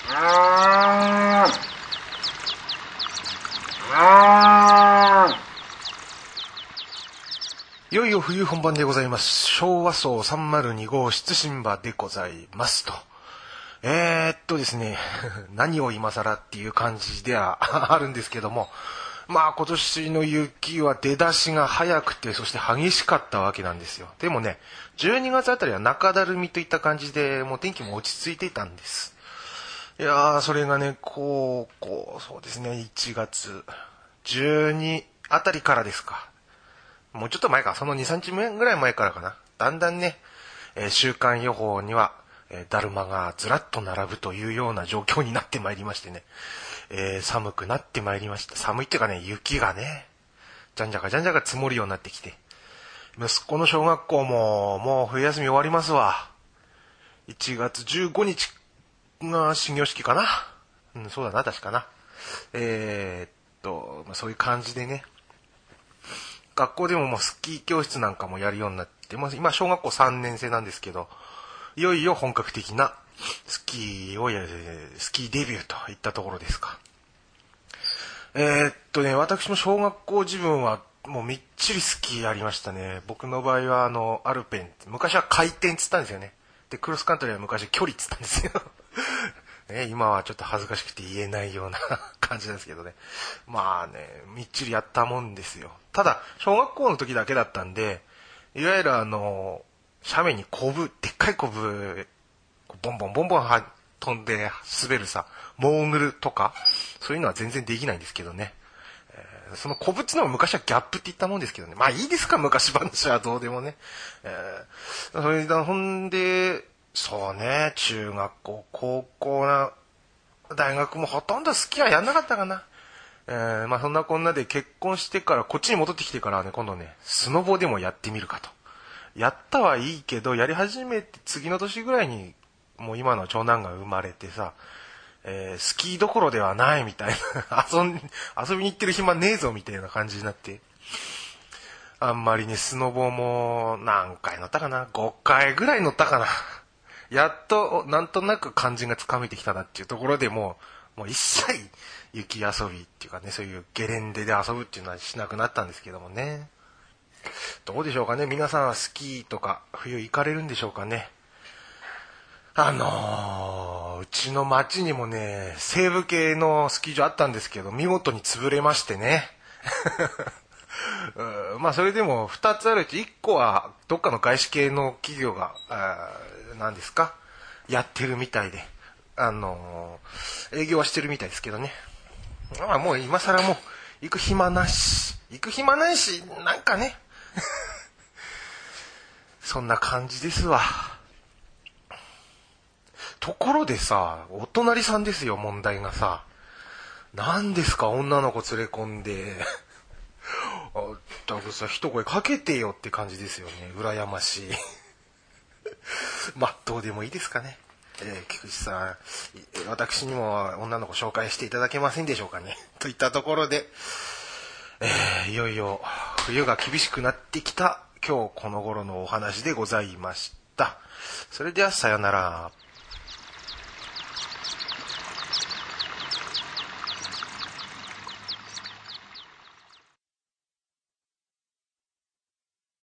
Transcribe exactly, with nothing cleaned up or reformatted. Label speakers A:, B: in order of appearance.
A: いよいよ冬本番でございます。昭和層さんまるに号出身馬でございますと。えー、っとですね何を今更っていう感じではあるんですけども、まあ今年の雪は出だしが早くて、そして激しかったわけなんですよ。でもね、じゅうにがつあたりは中だるみといった感じで、もう天気も落ち着いていたんです。いやー、それがね、こうこうそうですね、いちがつじゅうにあたりからですか、もうちょっと前か、そのに、さんにちぐらい前からかな。だんだんね、えー、週間予報には、えー、だるまがずらっと並ぶというような状況になってまいりましてね、えー、寒くなってまいりました。寒いっていうかね、雪がね、じゃんじゃかじゃんじゃか積もるようになってきて。息子の小学校も、もう冬休み終わりますわ。いちがつじゅうごにちが始業式かな。うん、そうだな、確かな。えー、っと、まあ、そういう感じでね、学校でももうスキー教室なんかもやるようになって、まあ、今小学校さんねん生なんですけど、いよいよ本格的なスキーをやる、スキーデビューといったところですか。えー、っとね、私も小学校自分はもうみっちりスキーやりましたね。僕の場合はあの、アルペン、昔は回転っつったんですよね。で、クロスカントリーは昔距離っつったんですよ。ね、今はちょっと恥ずかしくて言えないような感じなんですけどね。まあね、みっちりやったもんですよ。ただ、小学校の時だけだったんで、いわゆるあの、斜面にコブ、でっかいコブ、ボンボンボンボンは飛んで滑るさ、モーグルとか、そういうのは全然できないんですけどね。えー、そのコブっていうのは昔はギャップって言ったもんですけどね。まあいいですか、昔話はどうでもね。えー、それで、ほんで、そうね、中学校、高校な、大学もほとんど好きはやんなかったかな。えー、まあそんなこんなで結婚してから、こっちに戻ってきてからね、今度ね、スノボでもやってみるかと。やったはいいけど、やり始めて次の年ぐらいに、もう今の長男が生まれてさ、えー、スキーどころではないみたいな遊ん、遊びに行ってる暇ねえぞみたいな感じになって、あんまりね、スノボも何回乗ったかな ?ご 回ぐらい乗ったかな。やっとなんとなく感じがつかめてきたなっていうところでもう、もう一切雪遊びっていうかね、そういうゲレンデで遊ぶっていうのはしなくなったんですけどもね。どうでしょうかね、皆さんはスキーとか冬行かれるんでしょうかね。あのー、うちの町にもね、西部系のスキー場あったんですけど、見事に潰れましてね。まあそれでもふたつあるうちいっこはどっかの外資系の企業が何ですかやってるみたいで、あのー、営業はしてるみたいですけどね。まあもう今更もう行く暇なし行く暇ないしなんかねそんな感じですわ。ところでさ、お隣さんですよ、問題がさ。何ですか、女の子連れ込んであったくさ、一声かけてよって感じですよね。羨ましいまあどうでもいいですかね。えー、菊池さん、私にも女の子紹介していただけませんでしょうかね。といったところで、えー、いよいよ冬が厳しくなってきた今日この頃のお話でございました。それではさよなら。